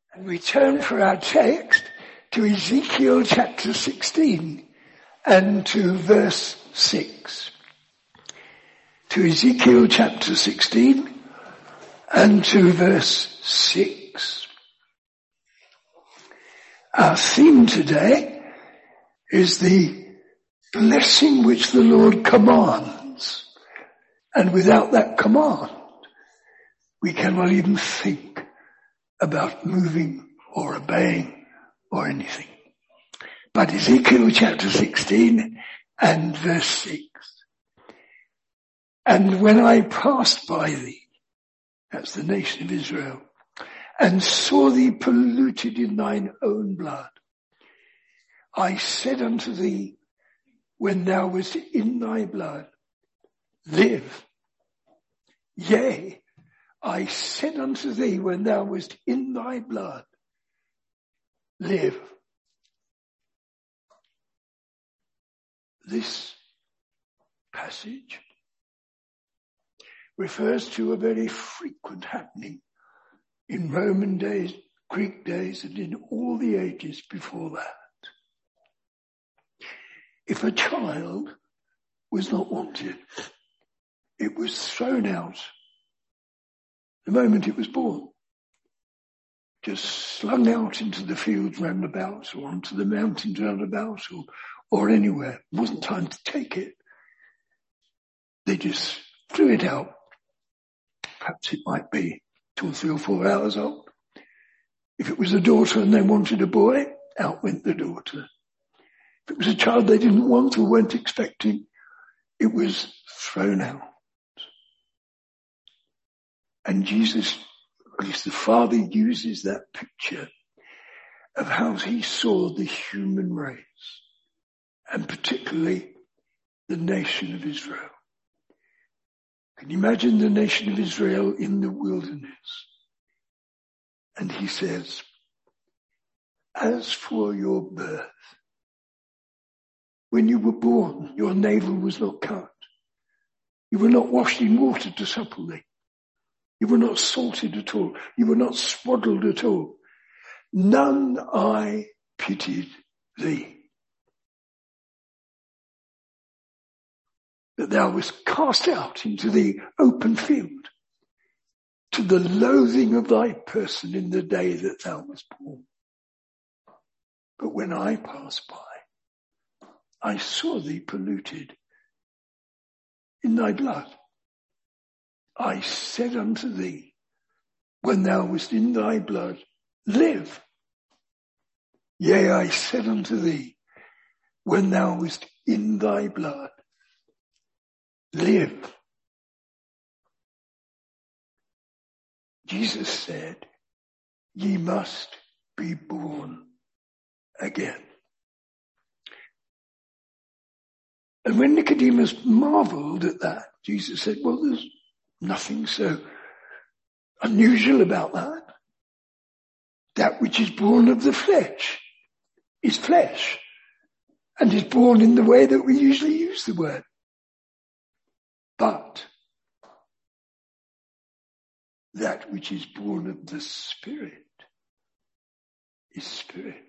And we turn for our text to Ezekiel chapter 16 and to verse 6. To Ezekiel chapter 16 and to verse 6. Our theme today is the blessing which the Lord commands. And without that command, we cannot even think about moving or obeying or anything. But Ezekiel chapter 16 and verse 6. And when I passed by thee, that's the nation of Israel, and saw thee polluted in thine own blood, I said unto thee, when thou wast in thy blood, live. Yea, I said unto thee, when thou wast in thy blood, live. This passage refers to a very frequent happening in Roman days, Greek days, and in all the ages before that. If a child was not wanted, it was thrown out the moment it was born, just slung out into the fields round about or onto the mountains round about or anywhere. It wasn't time to take it. They just threw it out. Perhaps it might be 2 or 3 or 4 hours old. If it was a daughter and they wanted a boy, out went the daughter. If it was a child they didn't want or weren't expecting, it was thrown out. And Jesus, at least the Father, uses that picture of how he saw the human race, and particularly the nation of Israel. Can you imagine the nation of Israel in the wilderness? And he says, as for your birth, when you were born, your navel was not cut. You were not washed in water to supple thee. You were not salted at all. You were not swaddled at all. None I pitied thee. That thou wast cast out into the open field, to the loathing of thy person in the day that thou wast born. But when I passed by, I saw thee polluted in thy blood. I said unto thee, when thou wast in thy blood, live. Yea, I said unto thee, when thou wast in thy blood, live. Jesus said, ye must be born again. And when Nicodemus marveled at that, Jesus said, well, there's nothing so unusual about that. That which is born of the flesh is flesh and is born in the way that we usually use the word. But that which is born of the Spirit is spirit.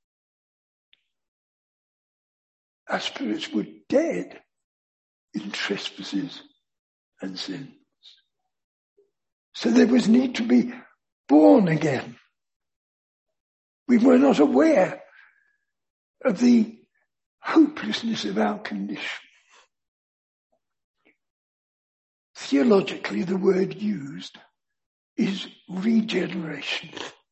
Our spirits were dead in trespasses and sins. So there was need to be born again. We were not aware of the hopelessness of our condition. Theologically, the word used is regeneration.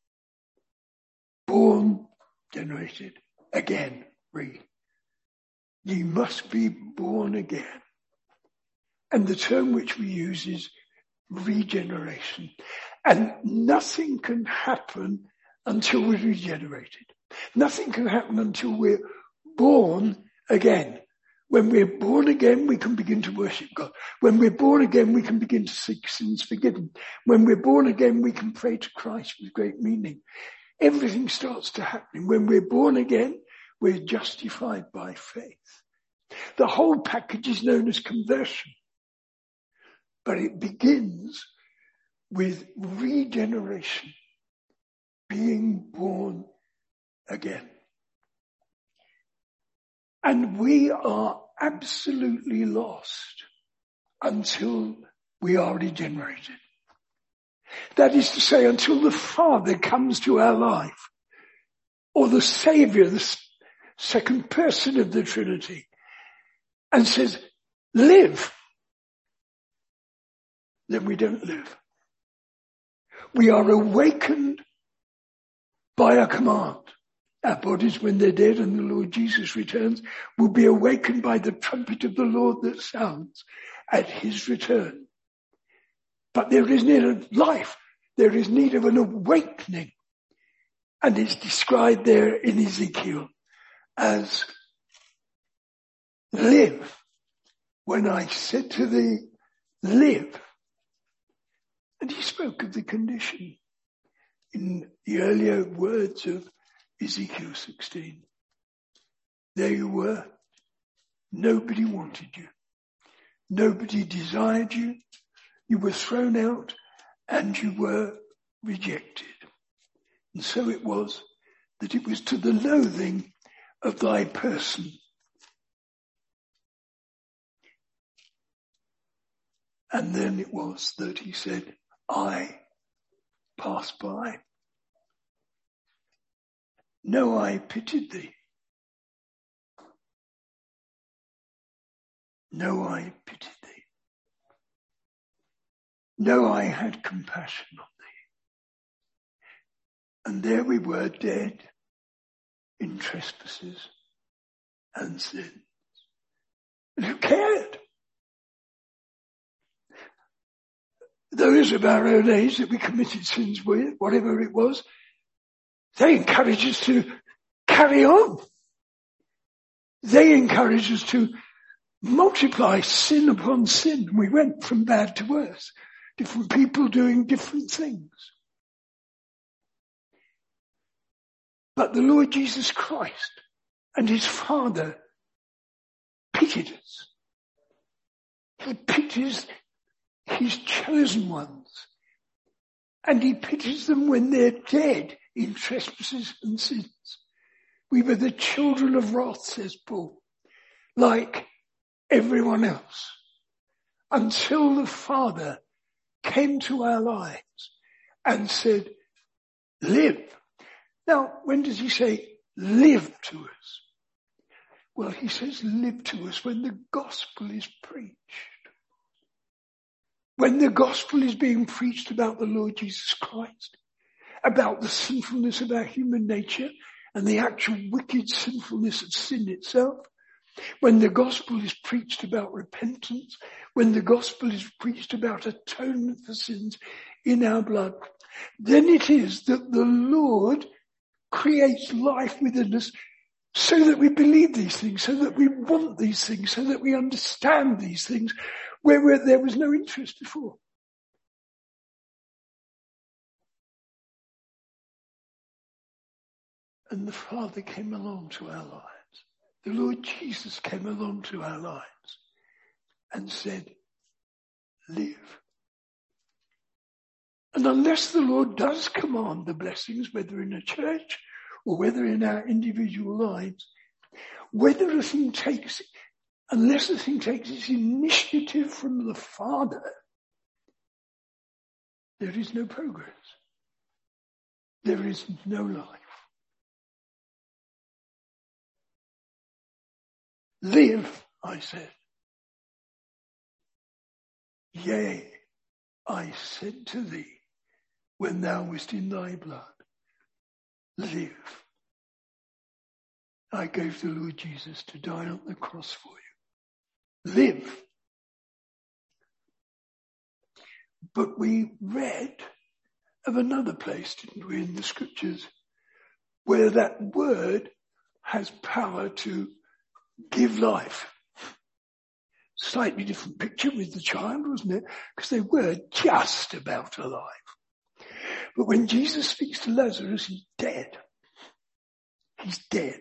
Born, generated, again, re. Ye must be born again. And the term which we use is regeneration. And nothing can happen until we're regenerated. Nothing can happen until we're born again. When we're born again, we can begin to worship God. When we're born again, we can begin to seek sins forgiven. When we're born again, we can pray to Christ with great meaning. Everything starts to happen. When we're born again, we're justified by faith. The whole package is known as conversion. But it begins with regeneration, being again. And we are absolutely lost until we are regenerated. That is to say, until the Father comes to our life, or the Saviour, the second person of the Trinity, and says, live, then we don't live. We are awakened by a command. Our bodies, when they're dead and the Lord Jesus returns, will be awakened by the trumpet of the Lord that sounds at his return. But there is need of life. There is need of an awakening. And it's described there in Ezekiel as live. When I said to thee, live. And he spoke of the condition in the earlier words of Ezekiel 16. There you were. Nobody wanted you. Nobody desired you. You were thrown out and you were rejected. And so it was that it was to the loathing of thy person. And then it was that he said, I passed by. No eye pitied thee. No eye pitied thee. No eye had compassion on thee. And there we were, dead in trespasses and sins. And who cared? Those of our own age that we committed sins with, whatever it was, they encourage us to carry on. They encourage us to multiply sin upon sin. We went from bad to worse. Different people doing different things. But the Lord Jesus Christ and his Father pitied us. He pities his chosen ones. And he pities them when they're dead in trespasses and sins. We were the children of wrath, says Paul, like everyone else, until the Father came to our lives and said, live. Now, when does he say live to us? Well, he says live to us when the gospel is preached. When the gospel is being preached about the Lord Jesus Christ, about the sinfulness of our human nature and the actual wicked sinfulness of sin itself, when the gospel is preached about repentance, when the gospel is preached about atonement for sins in our blood, then it is that the Lord creates life within us so that we believe these things, so that we want these things, so that we understand these things where there was no interest before. And the Father came along to our lives. The Lord Jesus came along to our lives and said, live. And unless the Lord does command the blessings, whether in a church or whether in our individual lives, unless the thing takes its initiative from the Father, there is no progress. There is no life. Live, I said. Yea, I said to thee, when thou wast in thy blood, live. I gave the Lord Jesus to die on the cross for you. Live. But we read of another place, didn't we, in the scriptures, where that word has power to give life. Slightly different picture with the child, wasn't it? Because they were just about alive. But when Jesus speaks to Lazarus, he's dead. He's dead.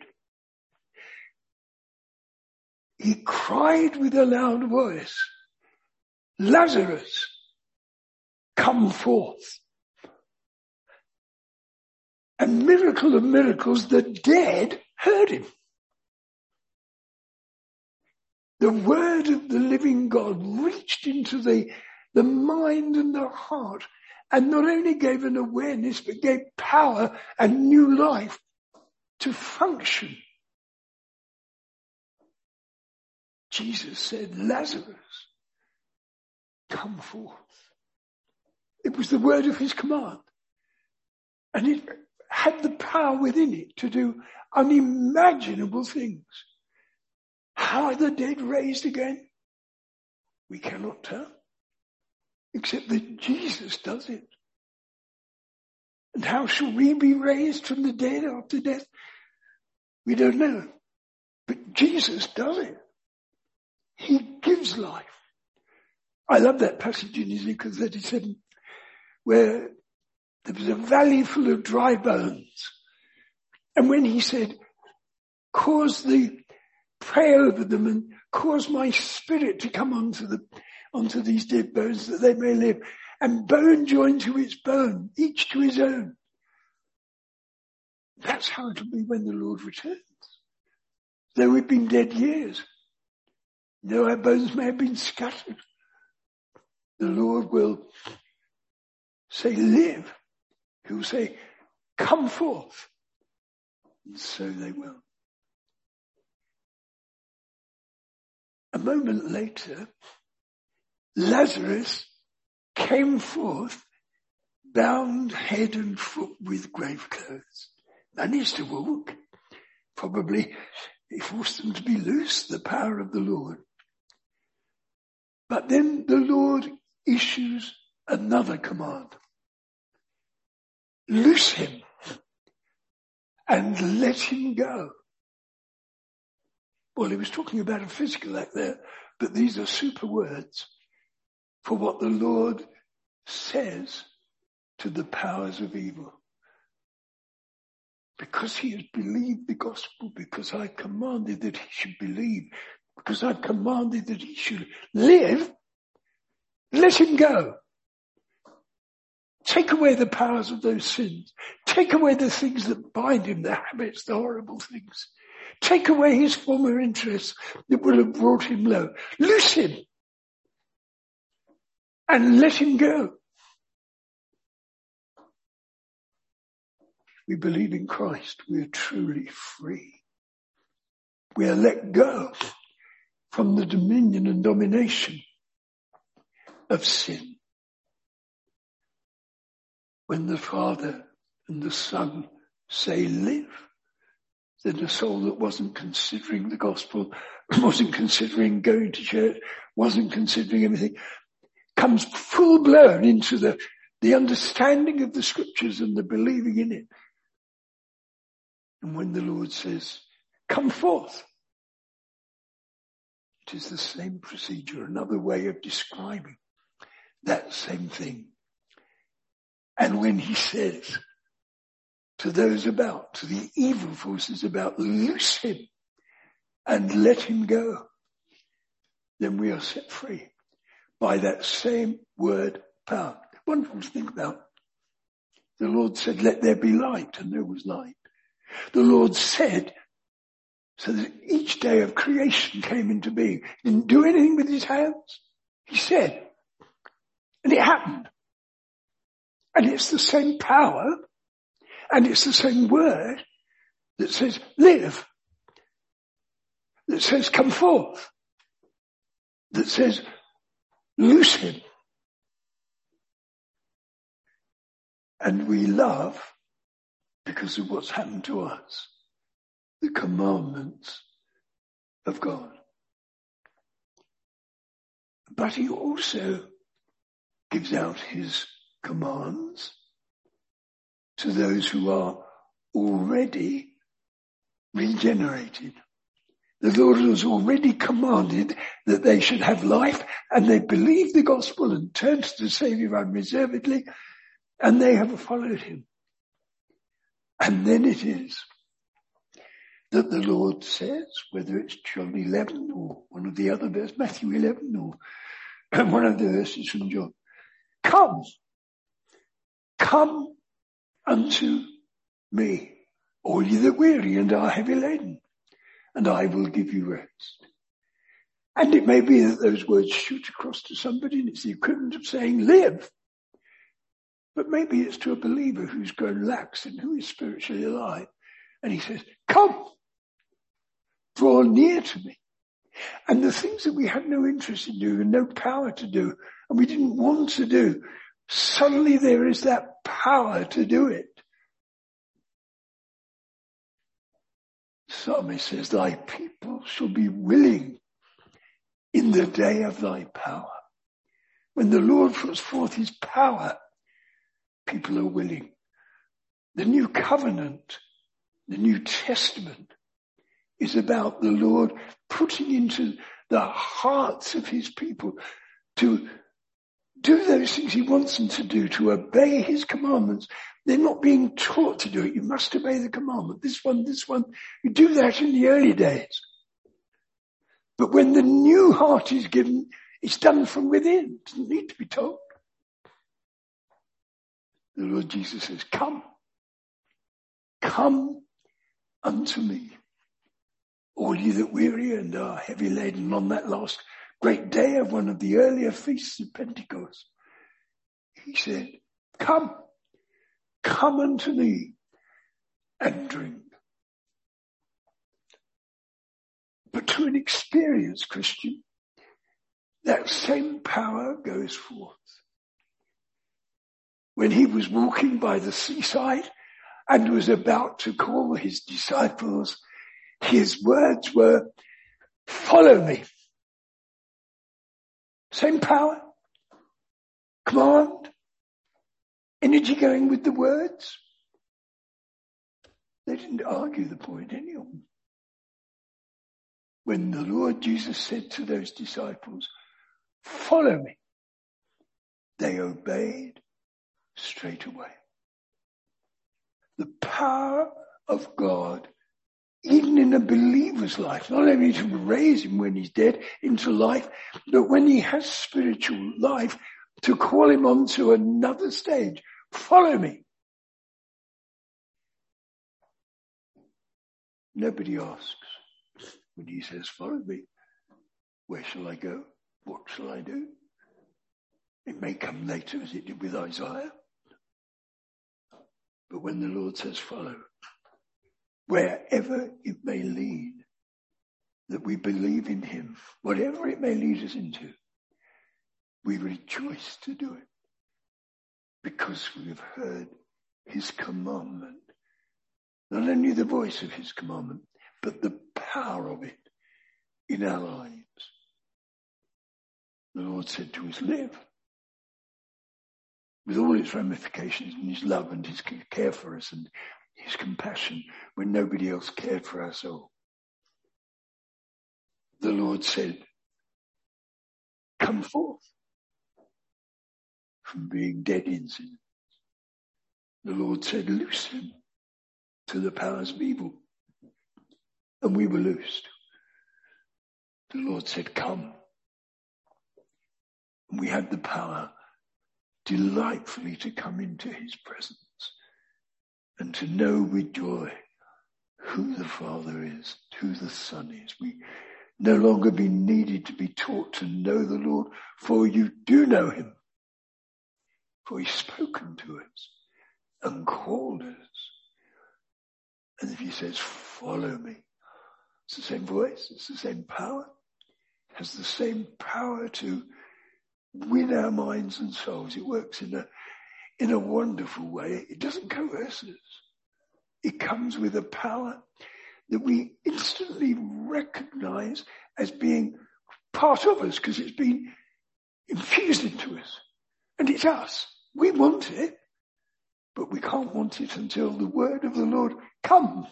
He cried with a loud voice, Lazarus, come forth. And miracle of miracles, the dead heard him. The word of the living God reached into the mind and the heart, and not only gave an awareness, but gave power and new life to function. Jesus said, Lazarus, come forth. It was the word of his command. And it had the power within it to do unimaginable things. How are the dead raised again? We cannot tell. Except that Jesus does it. And how shall we be raised from the dead after death? We don't know. But Jesus does it. He gives life. I love that passage in Ezekiel 37 where there was a valley full of dry bones. And when he said, pray over them and cause my spirit to come onto these dead bones that they may live. And bone joined to its bone, each to his own. That's how it will be when the Lord returns. Though we've been dead years, though our bones may have been scattered, the Lord will say, live. He will say, come forth. And so they will. A moment later, Lazarus came forth, bound head and foot with grave clothes. Managed to walk. Probably he forced them to be loose, the power of the Lord. But then the Lord issues another command. Loose him and let him go. Well, he was talking about a physical act there, but these are super words for what the Lord says to the powers of evil. Because he has believed the gospel, because I commanded that he should believe, because I've commanded that he should live, let him go. Take away the powers of those sins. Take away the things that bind him, the habits, the horrible things. Take away his former interests that would have brought him low. Loose him and let him go. We believe in Christ. We are truly free. We are let go from the dominion and domination of sin. When the Father and the Son say live, then a soul that wasn't considering the gospel, wasn't considering going to church, wasn't considering everything, comes full blown into the understanding of the scriptures and the believing in it. And when the Lord says, come forth, it is the same procedure, another way of describing that same thing. And when he says to those about, to the evil forces about, loose him and let him go, then we are set free by that same word power. Wonderful to think about. The Lord said, let there be light, and there was light. The Lord said, so that each day of creation came into being. He didn't do anything with his hands. He said, and it happened. And it's the same power, and it's the same word that says live, that says come forth, that says loose him. And we love, because of what's happened to us, the commandments of God. But he also gives out his commands to those who are already regenerated. The Lord has already commanded that they should have life, and they believe the gospel and turn to the Saviour unreservedly, and they have followed him. And then it is that the Lord says, whether it's John 11 or one of the other verses, Matthew 11 or one of the verses from John, come unto me, all you that weary and are heavy laden, and I will give you rest. And it may be that those words shoot across to somebody and it's the equivalent of saying live. But maybe it's to a believer who's grown lax and who is spiritually alive. And he says, come, draw near to me. And the things that we had no interest in doing and no power to do, and we didn't want to do, suddenly there is that power to do it. The psalmist says, thy people shall be willing in the day of thy power. When the Lord puts forth his power, people are willing. The new covenant, the New Testament, is about the Lord putting into the hearts of his people to do those things he wants them to do, to obey his commandments. They're not being taught to do it. You must obey the commandment. This one. You do that in the early days. But when the new heart is given, it's done from within. It doesn't need to be told. The Lord Jesus says, come unto me, all ye that weary and are heavy laden. On that last great day of one of the earlier feasts of Pentecost, he said, come unto me and drink. But to an experienced Christian, that same power goes forth. When he was walking by the seaside and was about to call his disciples, his words were, follow me. Same power, command, energy going with the words. They didn't argue the point, any of them. When the Lord Jesus said to those disciples, follow me, they obeyed straight away. The power of God, even in a believer's life, not only to raise him when he's dead into life, but when he has spiritual life, to call him on to another stage. Follow me. Nobody asks when he says, follow me. Where shall I go? What shall I do? It may come later, as it did with Isaiah. But when the Lord says follow, wherever it may lead, that we believe in him, whatever it may lead us into, we rejoice to do it because we have heard his commandment. Not only the voice of his commandment, but the power of it in our lives. The Lord said to us, live. With all its ramifications and his love and his care for us and his compassion when nobody else cared for our soul. The Lord said, come forth from being dead in sin. The Lord said, loose him to the powers of evil. And we were loosed. The Lord said, come. And we had the power delightfully to come into his presence and to know with joy who the Father is, who the Son is. We no longer be needed to be taught to know the Lord, for you do know him. For he's spoken to us and called us. And if he says, follow me, it's the same voice, it's the same power, it has the same power to win our minds and souls. It works in a wonderful way. It doesn't coerce us. It comes with a power that we instantly recognize as being part of us because it's been infused into us. And it's us. We want it, but we can't want it until the word of the Lord comes.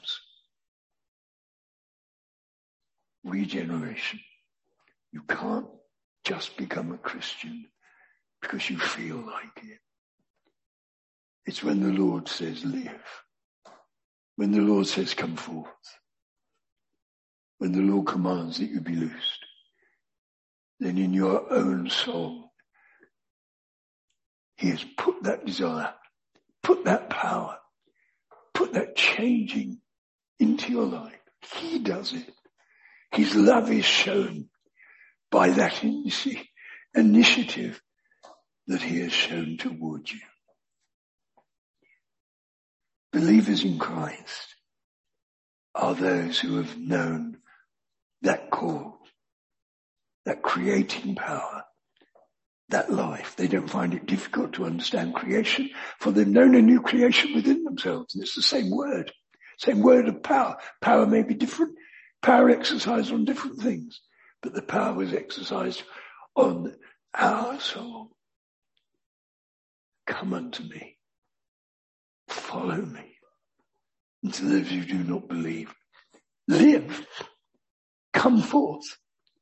Regeneration. You can't just become a Christian because you feel like it. It's when the Lord says live. When the Lord says come forth. When the Lord commands that you be loosed. Then in your own soul, he has put that desire, put that power, put put that changing into your life. He does it. His love is shown by that initiative that he has shown towards you. Believers in Christ are those who have known that call, that creating power, that life. They don't find it difficult to understand creation, for they've known a new creation within themselves. And it's the same word of power. Power may be different. Power exercised on different things, but the power was exercised on our soul. Come unto me. Follow me. And to those who do not believe, live. Come forth.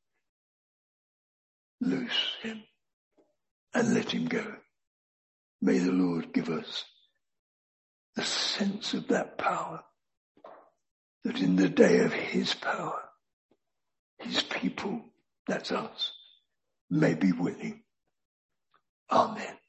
Loose him and let him go. May the Lord give us the sense of that power, that in the day of his power, his people, that's us, may be willing. Amen.